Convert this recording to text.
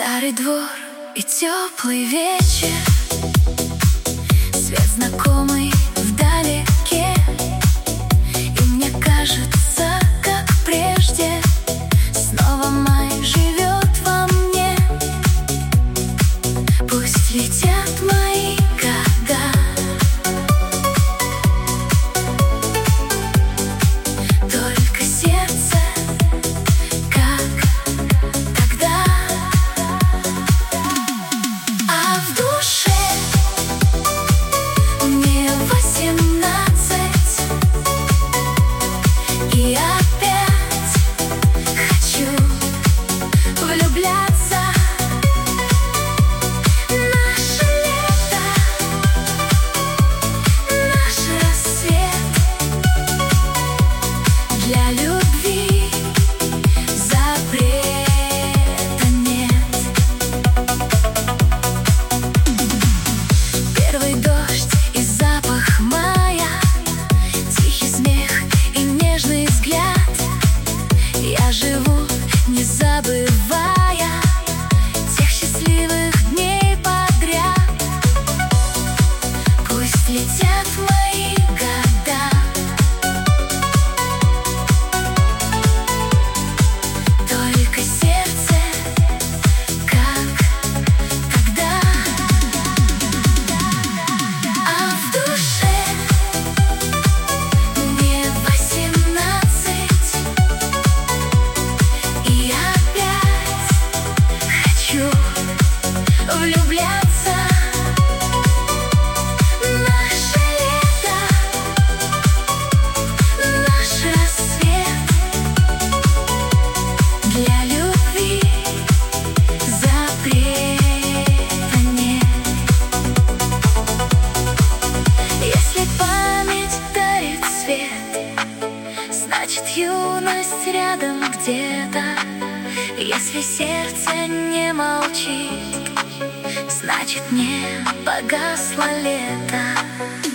Старый двор и теплый вечер, свет знакомый вдалеке, и мне кажется, как прежде, снова май живет во мне. Пусть летят мои года, только сердце как тогда. А в душе мне 18, и опять хочу влюбляться. Наше лето, наш рассвет, для любви запрета нет. Первый дождь и запах мая, тихий смех и нежный взгляд. Я живу, не забывая тех счастливых дней подряд. Пусть летят мои года, только сердце как тогда. А в душе мне 18, и опять хочу влюбляться. Наше лето, наш рассвет, для любви запрета нет. Если память дарит свет, значит юность рядом где-то. Если сердце не молчит, значит не погасло лето.